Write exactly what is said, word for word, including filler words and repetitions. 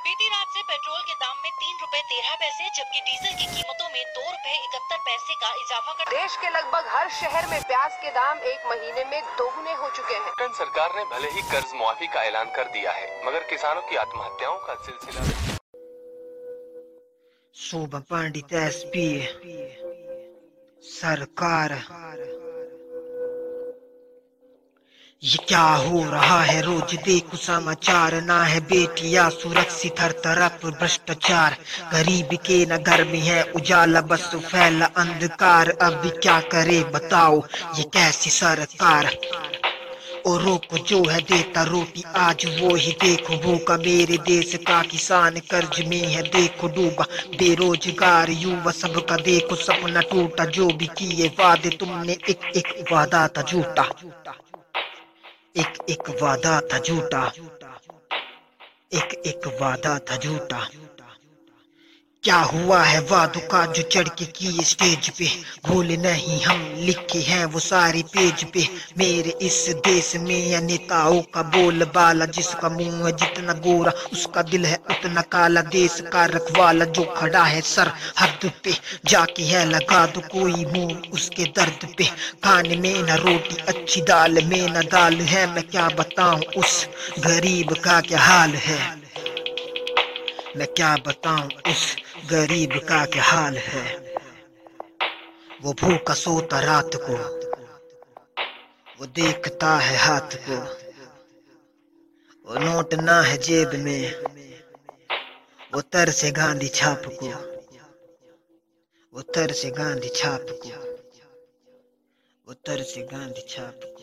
बीती रात से पेट्रोल के दाम में तीन रुपए तेरह पैसे जबकि डीजल की कीमतों में दो रुपए इकहत्तर पैसे का इजाफा कर देश के लगभग हर शहर में प्याज के दाम एक महीने में दोगुने हो चुके हैं। केंद्र सरकार ने भले ही कर्ज मुआफी का ऐलान कर दिया है, मगर किसानों की आत्महत्याओं का सिलसिला। शोभा पंडित एसपी सरकार, ये क्या हो रहा है? रोज देखो समाचार, ना है बेटियां सुरक्षित, हर तरफ भ्रष्टाचार। गरीब के न घर में है उजाला, बस फैला अंधकार। अब क्या करे बताओ ये कैसी सरकार? औरों को जो है देता रोटी, आज वो ही देखो भूखा। मेरे देश का किसान कर्ज में है देखो डूबा, बेरोजगार युवा सबका देखो सपना टूटा। जो भी किए वादे तुमने, एक एक वादा था झूठा, एक एक वादा था झूठा, एक एक वादा था झूठा। क्या हुआ है वादों का जो चढ़ के किए स्टेज पे? भूल नहीं हम लिखे हैं वो सारे पेज पे। मेरे इस देश में नेताओं का बोल बाला, जिसका मुंह है जितना गोरा उसका दिल है उतना काला। देश का रखवाला जो खड़ा है सर हद पे, जाके है लगा दो कोई मुंह उसके दर्द पे। खाने में न रोटी अच्छी दाल में न दाल है, मैं क्या बताऊं उस गरीब का क्या हाल है। मैं क्या बताऊं उस गरीब का क्या हाल है। वो भूखा सोता रात को, वो देखता है हाथ को। वो नोट ना है जेब में, वो तरसे गांधी छाप को, वो तरसे गांधी छाप को, वो तरसे गांधी छाप को।